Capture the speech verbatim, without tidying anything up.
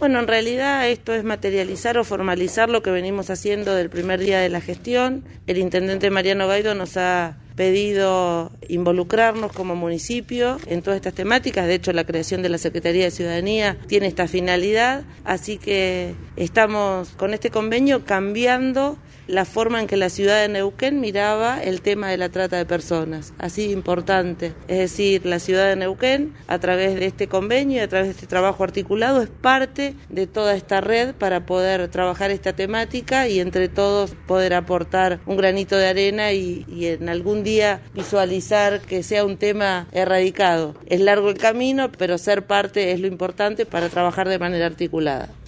Bueno, en realidad esto es materializar o formalizar lo que venimos haciendo del primer día de la gestión. El intendente Mariano Gaido nos ha pedido involucrarnos como municipio en todas estas temáticas. De hecho, la creación de la Secretaría de Ciudadanía tiene esta finalidad, así que estamos con este convenio cambiando la forma en que la ciudad de Neuquén miraba el tema de la trata de personas, así de importante. Es decir, la ciudad de Neuquén, a través de este convenio y a través de este trabajo articulado, es parte de toda esta red para poder trabajar esta temática y entre todos poder aportar un granito de arena y, y en algún día visualizar que sea un tema erradicado. Es largo el camino, pero ser parte es lo importante para trabajar de manera articulada.